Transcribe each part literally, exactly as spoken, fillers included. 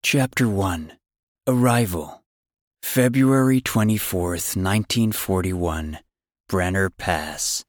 Chapter one. Arrival. February twenty-fourth, nineteen forty-one. Brenner Pass.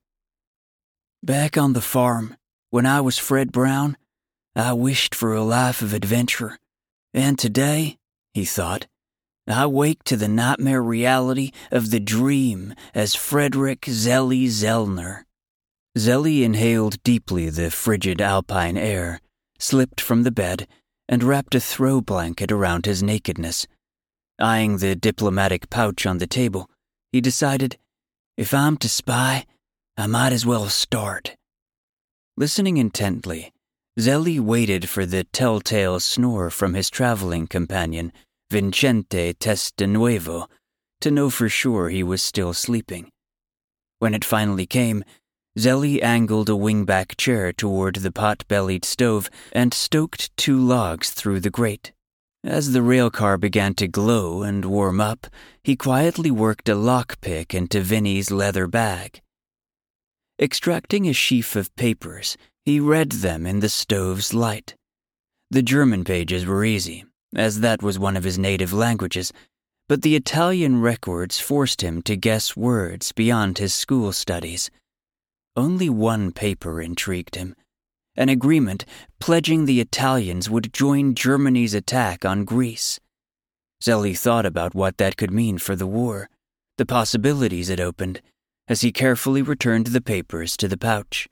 Back on the farm, when I was Fred Brown, I wished for a life of adventure. And today, he thought, I wake to the nightmare reality of the dream as Frederick Zelly Zellner. Zelly inhaled deeply the frigid alpine air, slipped from the bed, and wrapped a throw blanket around his nakedness. Eyeing the diplomatic pouch on the table, he decided, if I'm to spy, I might as well start. Listening intently, Zelly waited for the telltale snore from his traveling companion, Vincente Testanuevo, to know for sure he was still sleeping. When it finally came, Zelly angled a wingback chair toward the pot-bellied stove and stoked two logs through the grate. As the railcar began to glow and warm up, he quietly worked a lockpick into Vinny's leather bag. Extracting a sheaf of papers, he read them in the stove's light. The German pages were easy, as that was one of his native languages, but the Italian records forced him to guess words beyond his school studies. Only one paper intrigued him, an agreement pledging the Italians would join Germany's attack on Greece. Zelly thought about what that could mean for the war, the possibilities it opened, as he carefully returned the papers to the pouch.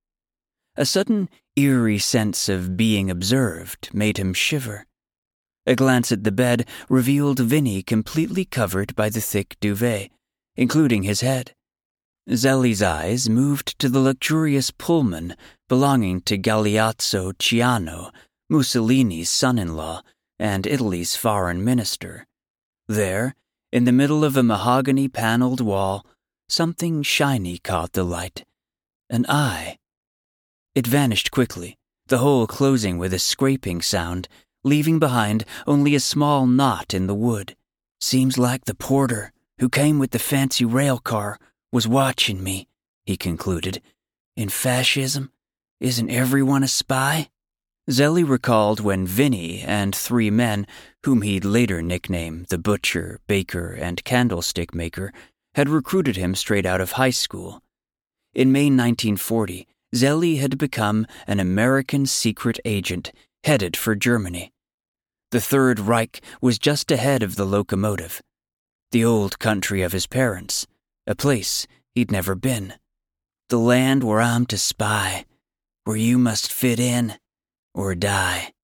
A sudden, eerie sense of being observed made him shiver. A glance at the bed revealed Vinny completely covered by the thick duvet, including his head. Zelly's eyes moved to the luxurious Pullman belonging to Galeazzo Ciano, Mussolini's son-in-law and Italy's foreign minister. There, in the middle of a mahogany-paneled wall, something shiny caught the light. An eye. It vanished quickly, the hole closing with a scraping sound, leaving behind only a small knot in the wood. Seems like the porter, who came with the fancy rail car, was watching me, he concluded. In fascism, isn't everyone a spy? Zelly recalled when Vinny and three men, whom he'd later nicknamed the Butcher, Baker, and Candlestick Maker, had recruited him straight out of high school. In May nineteen forty, Zelly had become an American secret agent headed for Germany. The Third Reich was just ahead of the locomotive, the old country of his parents, a place he'd never been. The land where I'm to spy, where you must fit in or die.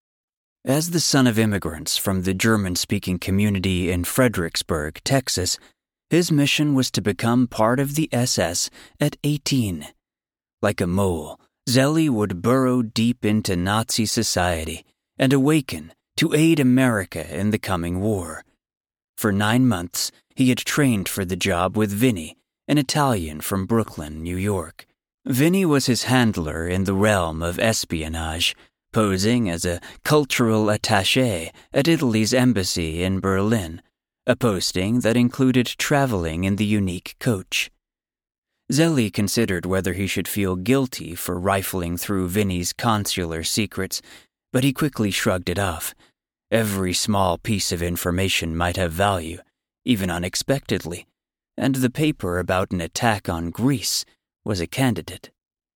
As the son of immigrants from the German-speaking community in Fredericksburg, Texas, his mission was to become part of the S S at eighteen. Like a mole, Zelly would burrow deep into Nazi society and awaken to aid America in the coming war. For nine months, he had trained for the job with Vinny, an Italian from Brooklyn, New York. Vinny was his handler in the realm of espionage, posing as a cultural attaché at Italy's embassy in Berlin, a posting that included traveling in the unique coach. Zelly considered whether he should feel guilty for rifling through Vinny's consular secrets, but he quickly shrugged it off. Every small piece of information might have value, even unexpectedly, and the paper about an attack on Greece was a candidate.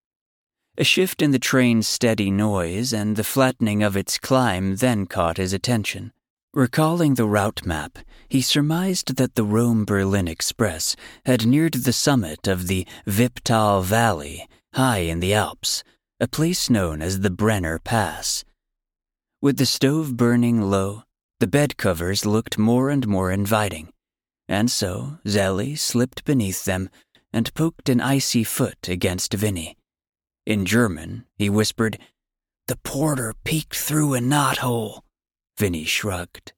A shift in the train's steady noise and the flattening of its climb then caught his attention. Recalling the route map, he surmised that the Rome-Berlin Express had neared the summit of the Viptal Valley, high in the Alps, a place known as the Brenner Pass. With the stove burning low, the bed covers looked more and more inviting, and so Zelly slipped beneath them and poked an icy foot against Vinny. In German, he whispered, "The porter peeked through a knothole." Vinny shrugged.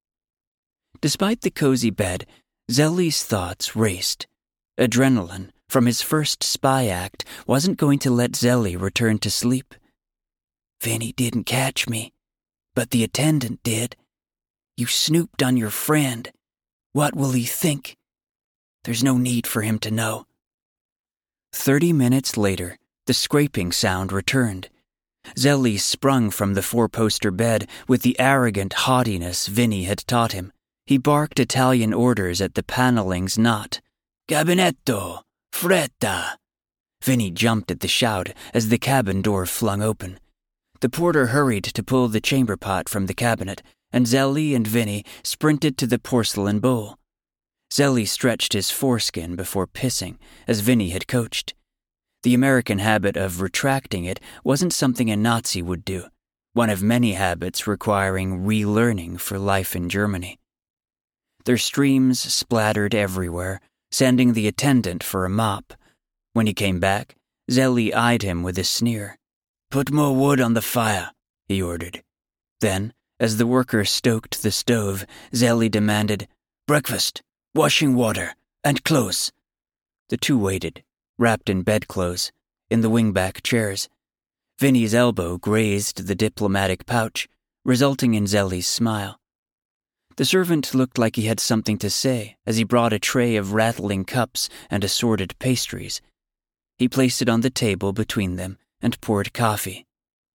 Despite the cozy bed, Zelly's thoughts raced. Adrenaline from his first spy act wasn't going to let Zelly return to sleep. Vinny didn't catch me, but the attendant did. You snooped on your friend. What will he think? There's no need for him to know. Thirty minutes later, the scraping sound returned. Zelli sprung from the four-poster bed with the arrogant haughtiness Vinny had taught him. He barked Italian orders at the paneling's knot. "Gabinetto! Fretta!" Vinny jumped at the shout as the cabin door flung open. The porter hurried to pull the chamber pot from the cabinet, and Zelli and Vinny sprinted to the porcelain bowl. Zelli stretched his foreskin before pissing, as Vinny had coached. The American habit of retracting it wasn't something a Nazi would do, one of many habits requiring relearning for life in Germany. Their streams splattered everywhere, sending the attendant for a mop. When he came back, Zelli eyed him with a sneer. "Put more wood on the fire," he ordered. Then, as the worker stoked the stove, Zelli demanded, "Breakfast, washing water, and clothes." The two waited, wrapped in bedclothes, in the wingback chairs. Vinny's elbow grazed the diplomatic pouch, resulting in Zelli's smile. The servant looked like he had something to say as he brought a tray of rattling cups and assorted pastries. He placed it on the table between them and poured coffee.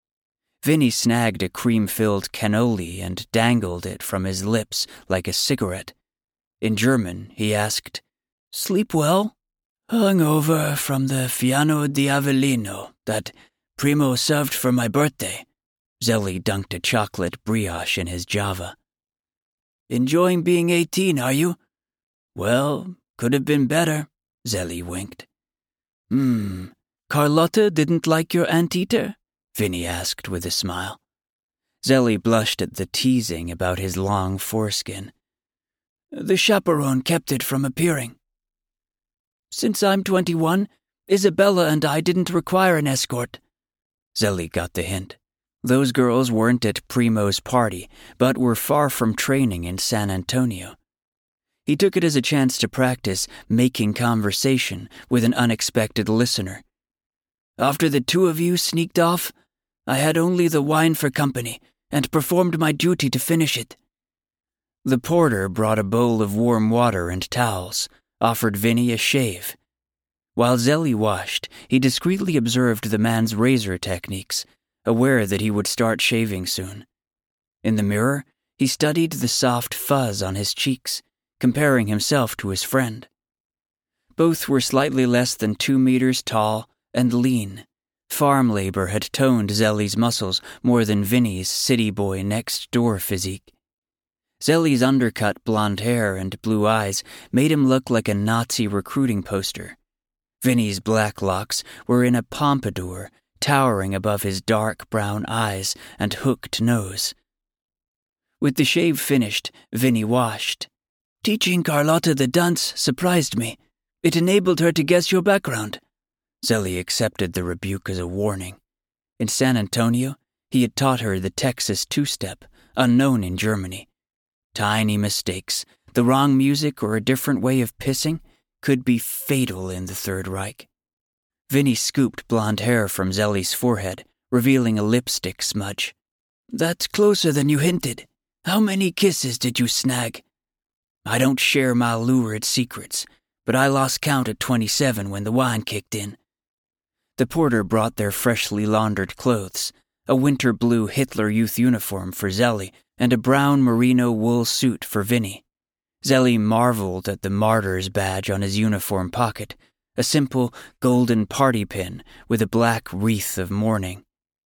Vinny snagged a cream-filled cannoli and dangled it from his lips like a cigarette. In German, he asked, "Sleep well?" "Hungover from the Fiano di Avellino that Primo served for my birthday." Zelli dunked a chocolate brioche in his Java. "Enjoying being eighteen, are you?" "Well, could have been better," Zelli winked. Hmm, Carlotta didn't like your anteater?" Vinny asked with a smile. Zelli blushed at the teasing about his long foreskin. "The chaperone kept it from appearing." "Since I'm twenty-one, Isabella and I didn't require an escort." Zelli got the hint. Those girls weren't at Primo's party, but were far from training in San Antonio. He took it as a chance to practice making conversation with an unexpected listener. "After the two of you sneaked off, I had only the wine for company and performed my duty to finish it." The porter brought a bowl of warm water and towels, offered Vinny a shave. While Zelli washed, he discreetly observed the man's razor techniques, aware that he would start shaving soon. In the mirror, he studied the soft fuzz on his cheeks, comparing himself to his friend. Both were slightly less than two meters tall and lean. Farm labor had toned Zelli's muscles more than Vinny's city boy next-door physique. Zelli's undercut blonde hair and blue eyes made him look like a Nazi recruiting poster. Vinny's black locks were in a pompadour, towering above his dark brown eyes and hooked nose. With the shave finished, Vinny washed. "Teaching Carlotta the dance surprised me. It enabled her to guess your background." Zelli accepted the rebuke as a warning. In San Antonio, he had taught her the Texas two-step, unknown in Germany. Tiny mistakes, the wrong music or a different way of pissing, could be fatal in the Third Reich. Vinny scooped blonde hair from Zelli's forehead, revealing a lipstick smudge. "That's closer than you hinted. How many kisses did you snag?" "I don't share my lurid secrets, but I lost count at twenty-seven when the wine kicked in." The porter brought their freshly laundered clothes, a winter blue Hitler Youth uniform for Zelli and a brown merino wool suit for Vinny. Zelli marveled at the martyr's badge on his uniform pocket, a simple golden party pin with a black wreath of mourning.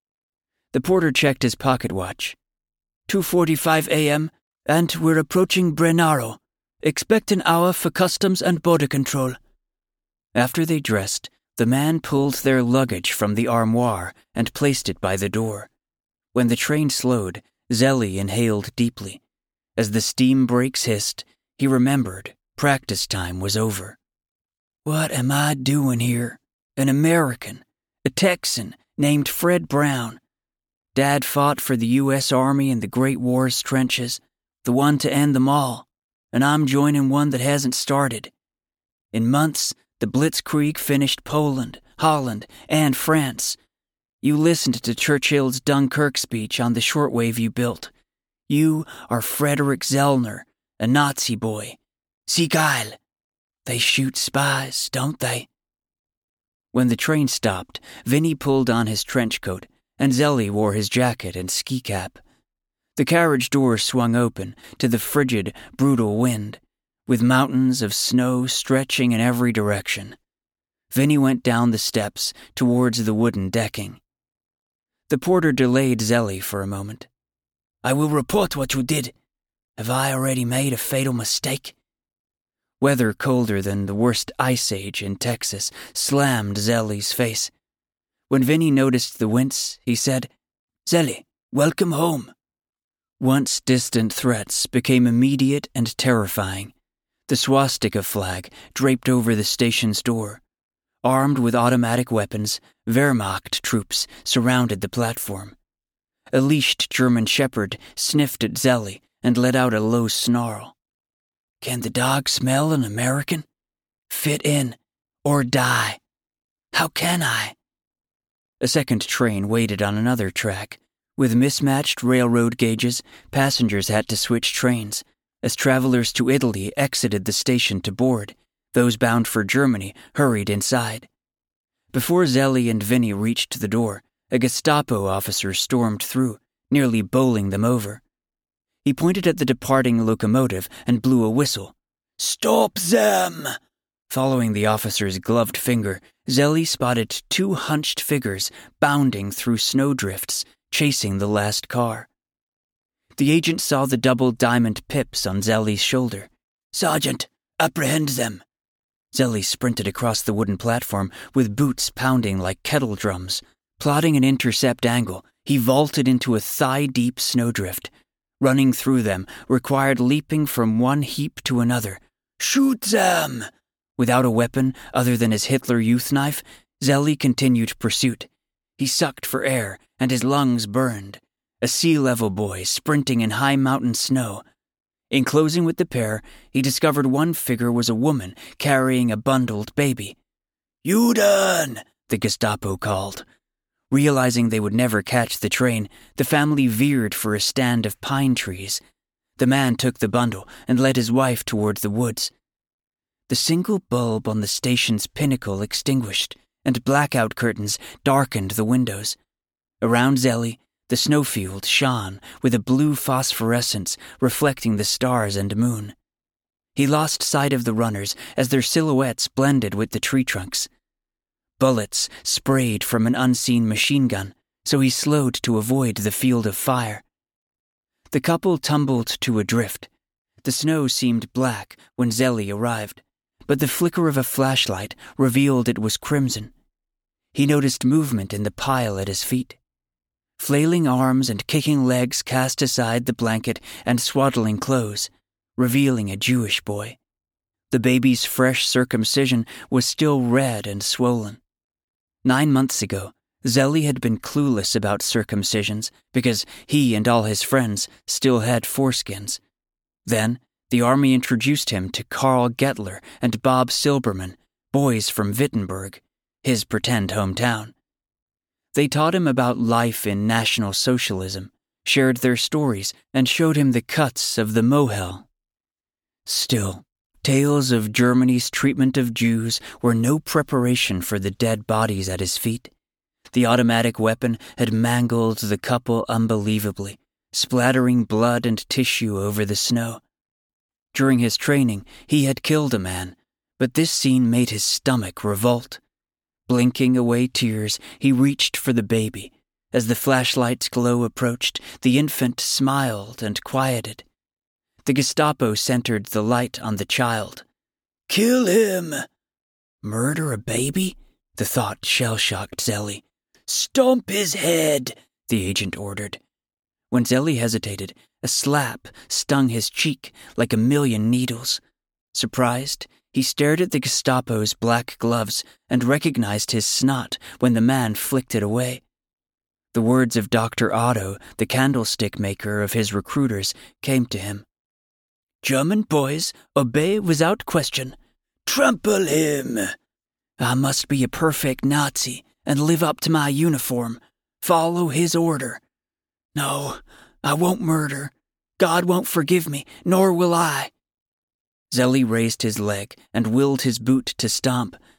The porter checked his pocket watch. two forty-five a.m., and we're approaching Brennaro. Expect an hour for customs and border control." After they dressed, the man pulled their luggage from the armoire and placed it by the door. When the train slowed, Zelli inhaled deeply. As the steam brakes hissed, he remembered practice time was over. "What am I doing here? An American, a Texan named Fred Brown. Dad fought for the U S Army in the Great War's trenches, the one to end them all, and I'm joining one that hasn't started. In months, the Blitzkrieg finished Poland, Holland, and France. You listened to Churchill's Dunkirk speech on the shortwave you built. You are Frederick Zellner, a Nazi boy. Sieg Heil. They shoot spies, don't they?" When the train stopped, Vinny pulled on his trench coat and Zelly wore his jacket and ski cap. The carriage door swung open to the frigid, brutal wind, with mountains of snow stretching in every direction. Vinny went down the steps towards the wooden decking. The porter delayed Zelly for a moment. "I will report what you did. Have I already made a fatal mistake?" Weather colder than the worst ice age in Texas slammed Zelly's face. When Vinny noticed the wince, he said, "Zelly, welcome home." Once distant threats became immediate and terrifying. The swastika flag draped over the station's door. Armed with automatic weapons, Wehrmacht troops surrounded the platform. A leashed German shepherd sniffed at Zelly and let out a low snarl. "Can the dog smell an American? Fit in, or die. How can I?" A second train waited on another track. With mismatched railroad gauges, passengers had to switch trains. As travelers to Italy exited the station to board, those bound for Germany hurried inside. Before Zelly and Vinny reached the door, a Gestapo officer stormed through, nearly bowling them over. He pointed at the departing locomotive and blew a whistle. "Stop them!" Following the officer's gloved finger, Zelly spotted two hunched figures bounding through snowdrifts, chasing the last car. The agent saw the double diamond pips on Zelly's shoulder. "Sergeant, apprehend them!" Zelly sprinted across the wooden platform with boots pounding like kettle drums. Plotting an intercept angle, he vaulted into a thigh-deep snowdrift. Running through them required leaping from one heap to another. "Shoot them!" Without a weapon other than his Hitler Youth knife, Zelly continued pursuit. He sucked for air, and his lungs burned. A sea-level boy sprinting in high mountain snow. In closing with the pair, he discovered one figure was a woman carrying a bundled baby. "Juden!" the Gestapo called. Realizing they would never catch the train, the family veered for a stand of pine trees. The man took the bundle and led his wife toward the woods. The single bulb on the station's pinnacle extinguished, and blackout curtains darkened the windows. Around Zelly, the snowfield shone with a blue phosphorescence reflecting the stars and moon. He lost sight of the runners as their silhouettes blended with the tree trunks. Bullets sprayed from an unseen machine gun, so he slowed to avoid the field of fire. The couple tumbled to a drift. The snow seemed black when Zelly arrived, but the flicker of a flashlight revealed it was crimson. He noticed movement in the pile at his feet. Flailing arms and kicking legs cast aside the blanket and swaddling clothes, revealing a Jewish boy. The baby's fresh circumcision was still red and swollen. Nine months ago, Zelly had been clueless about circumcisions because he and all his friends still had foreskins. Then, the army introduced him to Karl Gettler and Bob Silberman, boys from Wittenberg, his pretend hometown. They taught him about life in National Socialism, shared their stories, and showed him the cuts of the Mohel. Still, tales of Germany's treatment of Jews were no preparation for the dead bodies at his feet. The automatic weapon had mangled the couple unbelievably, splattering blood and tissue over the snow. During his training, he had killed a man, but this scene made his stomach revolt. Blinking away tears, he reached for the baby. As the flashlight's glow approached, the infant smiled and quieted. The Gestapo centered the light on the child. "Kill him!" Murder a baby? The thought shell-shocked Zelly. "Stomp his head!" the agent ordered. When Zelly hesitated, a slap stung his cheek like a million needles. Surprised, he stared at the Gestapo's black gloves and recognized his snot when the man flicked it away. The words of Doctor Otto, the candlestick maker of his recruiters, came to him. "German boys obey without question. Trample him! I must be a perfect Nazi and live up to my uniform. Follow his order. No, I won't murder. God won't forgive me, nor will I." Zelly raised his leg and willed his boot to stomp,